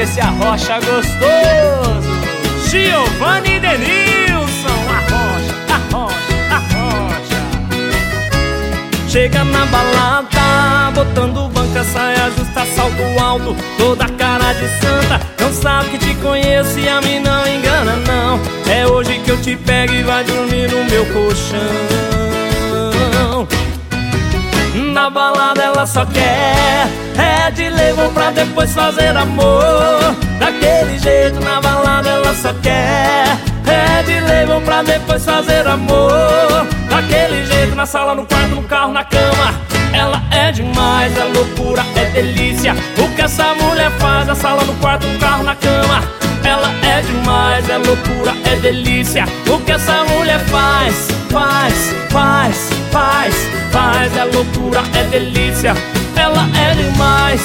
desse arrocha gostoso. Giovanni Denilson, arrocha. Chega na balada, botando banca, saia justa, salto alto, toda cara de santa. Não sabe que te conheço e a mim não engana não. É hoje que eu te pego e vai dormir no meu colchão. Na balada ela só quer de levo pra depois fazer amor. Daquele jeito na balada ela só quer de levo pra depois fazer amor. Daquele jeito na sala, no quarto, no carro, na cama. Ela é demais, é loucura, é delícia. O que essa mulher faz na sala, no quarto, no carro, na cama. Ela é demais, é loucura, é delícia. O que essa mulher faz, é loucura, é delícia. Ela é demais,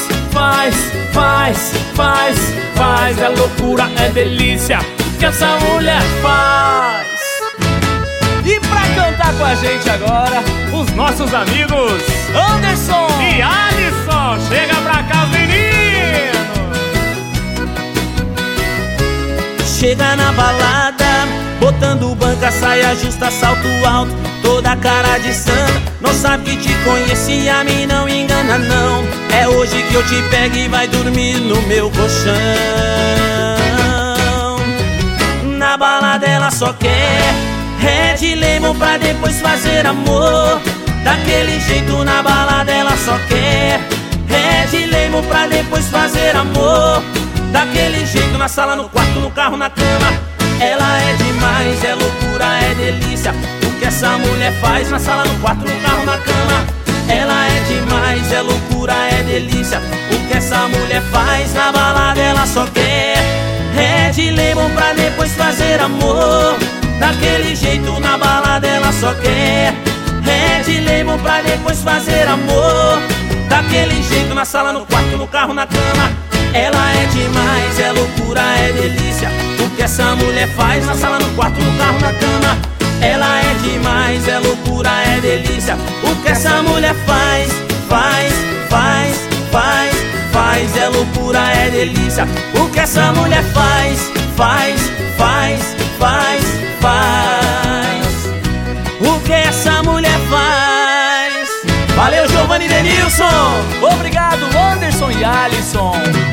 é loucura, é delícia. O que essa mulher faz. E pra cantar com a gente agora, os nossos amigos Anderson e Alisson. Chega pra cá, menino. Chega na balada, botando banca, saia justa, salto alto, toda cara de santa. Não sabe que te conheci e a mim não engana não. É hoje que eu te pego e vai dormir no meu colchão. Na balada ela só quer de lemon pra depois fazer amor. Daquele jeito na balada ela só quer de lemon pra depois fazer amor. Daquele jeito na sala, no quarto, no carro, na cama. Ela é demais, é loucura, é delícia. O que essa mulher faz na sala, no quarto, no carro, na cama. Ela é demais, é loucura, é delícia. O que essa mulher faz na balada ela só quer de lemon pra depois fazer amor. Daquele jeito na balada ela só quer de lemon pra depois fazer amor. Daquele jeito na sala, no quarto, no carro, na cama. Ela é demais, é loucura, é delícia. O que essa mulher faz na sala, no quarto, no carro, na cama. Ela é demais, é loucura, é delícia. O que essa mulher faz, é loucura, é delícia. O que essa mulher faz. O que essa mulher faz. Valeu, Giovanni Denilson. Obrigado, Anderson e Alisson.